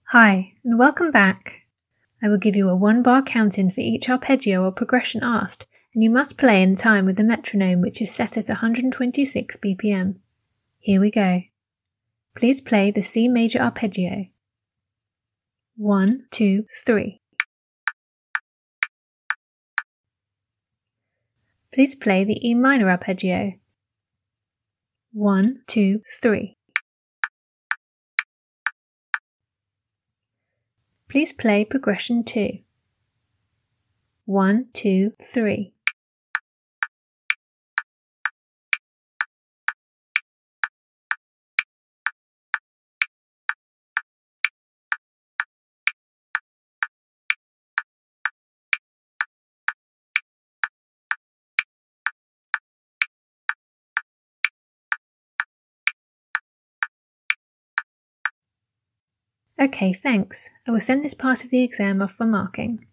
Hi, and welcome back. I will give you a 1-bar count-in for each arpeggio or progression asked, and you must play in time with the metronome, which is set at 126 BPM. Here we go. Please play the C major arpeggio. 1, 2, 3. Please play the E minor arpeggio. 1, 2, 3. Please play progression 2. 1, 2, 3. Okay, thanks. I will send this part of the exam off for marking.